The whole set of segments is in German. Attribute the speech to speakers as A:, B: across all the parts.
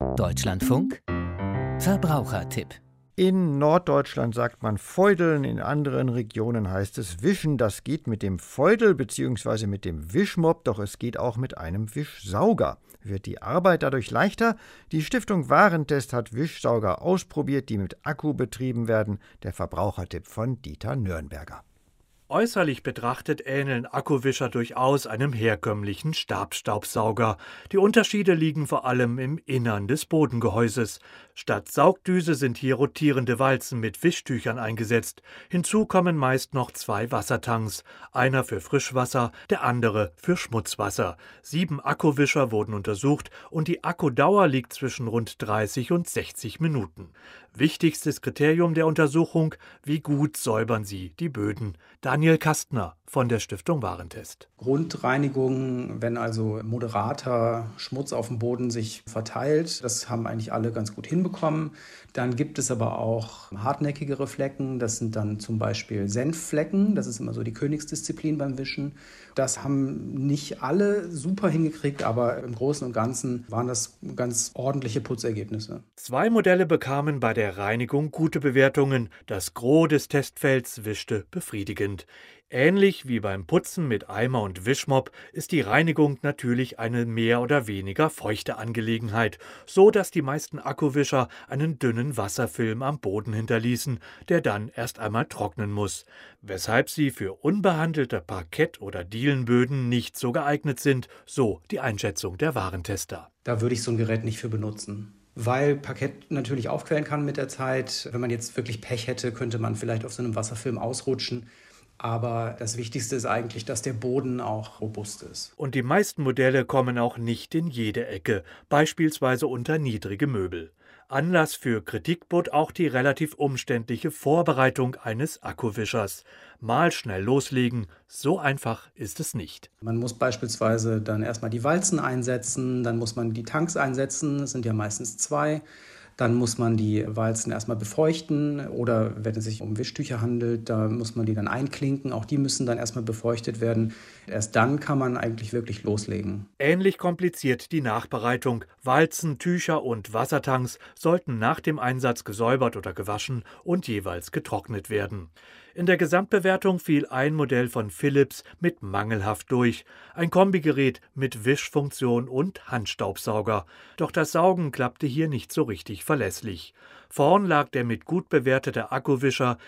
A: Deutschlandfunk Verbrauchertipp.
B: In Norddeutschland sagt man Feudeln, in anderen Regionen heißt es Wischen. Das geht mit dem Feudel bzw. mit dem Wischmopp, doch es geht auch mit einem Wischsauger. Wird die Arbeit dadurch leichter? Die Stiftung Warentest hat Wischsauger ausprobiert, die mit Akku betrieben werden. Der Verbrauchertipp von Dieter Nürnberger.
C: Äußerlich betrachtet ähneln Akkuwischer durchaus einem herkömmlichen Stabstaubsauger. Die Unterschiede liegen vor allem im Innern des Bodengehäuses. Statt Saugdüse sind hier rotierende Walzen mit Wischtüchern eingesetzt. Hinzu kommen meist noch 2 Wassertanks, einer für Frischwasser, der andere für Schmutzwasser. 7 Akkuwischer wurden untersucht und die Akkudauer liegt zwischen rund 30 und 60 Minuten. Wichtigstes Kriterium der Untersuchung: wie gut säubern sie die Böden. Daniel Kastner von der Stiftung Warentest.
D: Grundreinigung, wenn also moderater Schmutz auf dem Boden sich verteilt, das haben eigentlich alle ganz gut hinbekommen. Dann gibt es aber auch hartnäckigere Flecken, das sind dann zum Beispiel Senfflecken, das ist immer so die Königsdisziplin beim Wischen. Das haben nicht alle super hingekriegt, aber im Großen und Ganzen waren das ganz ordentliche Putzergebnisse.
C: 2 Modelle bekamen bei der Reinigung gute Bewertungen. Das Gros des Testfelds wischte befriedigend. Ähnlich wie beim Putzen mit Eimer und Wischmopp ist die Reinigung natürlich eine mehr oder weniger feuchte Angelegenheit, so dass die meisten Akkuwischer einen dünnen Wasserfilm am Boden hinterließen, der dann erst einmal trocknen muss, weshalb sie für unbehandelte Parkett- oder Dielenböden nicht so geeignet sind, so die Einschätzung der Warentester.
D: Da würde ich so ein Gerät nicht für benutzen. Weil Parkett natürlich aufquellen kann mit der Zeit. Wenn man jetzt wirklich Pech hätte, könnte man vielleicht auf so einem Wasserfilm ausrutschen. Aber das Wichtigste ist eigentlich, dass der Boden auch robust ist.
C: Und die meisten Modelle kommen auch nicht in jede Ecke, beispielsweise unter niedrige Möbel. Anlass für Kritik bot auch die relativ umständliche Vorbereitung eines Akkuwischers. Mal schnell loslegen, so einfach ist es nicht.
D: Man muss beispielsweise dann erstmal die Walzen einsetzen, dann muss man die Tanks einsetzen, es sind ja meistens 2. Dann muss man die Walzen erstmal befeuchten oder wenn es sich um Wischtücher handelt, da muss man die dann einklinken. Auch die müssen dann erstmal befeuchtet werden. Erst dann kann man eigentlich wirklich loslegen.
C: Ähnlich kompliziert die Nachbereitung. Walzen, Tücher und Wassertanks sollten nach dem Einsatz gesäubert oder gewaschen und jeweils getrocknet werden. In der Gesamtbewertung fiel ein Modell von Philips mit mangelhaft durch. Ein Kombigerät mit Wischfunktion und Handstaubsauger. Doch das Saugen klappte hier nicht so richtig verlässlich. Vorn lag der mit gut bewertete Akkuwischer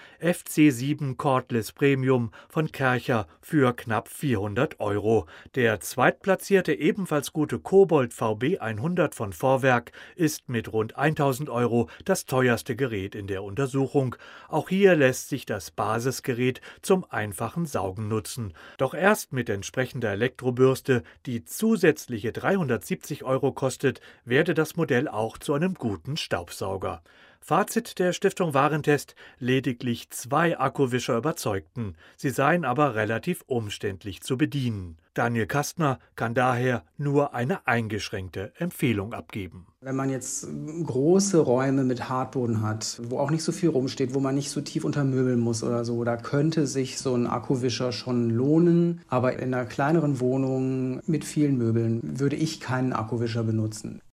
C: FC7 Cordless Premium von Kärcher für knapp 400 €. Der zweitplatzierte ebenfalls gute Kobold VB100 von Vorwerk ist mit rund 1000 € das teuerste Gerät in der Untersuchung. Auch hier lässt sich das Basisgerät zum einfachen Saugen nutzen. Doch erst mit entsprechender Elektrobürste, die zusätzliche 370 € kostet, werde das Modell auch zu einem guten Staubsauger. Fazit der Stiftung Warentest: lediglich 2 Akkuwischer überzeugten. Sie seien aber relativ umständlich zu bedienen. Daniel Kastner kann daher nur eine eingeschränkte Empfehlung abgeben.
D: Wenn man jetzt große Räume mit Hartboden hat, wo auch nicht so viel rumsteht, wo man nicht so tief unter Möbeln muss oder so, da könnte sich so ein Akkuwischer schon lohnen. Aber in einer kleineren Wohnung mit vielen Möbeln würde ich keinen Akkuwischer benutzen.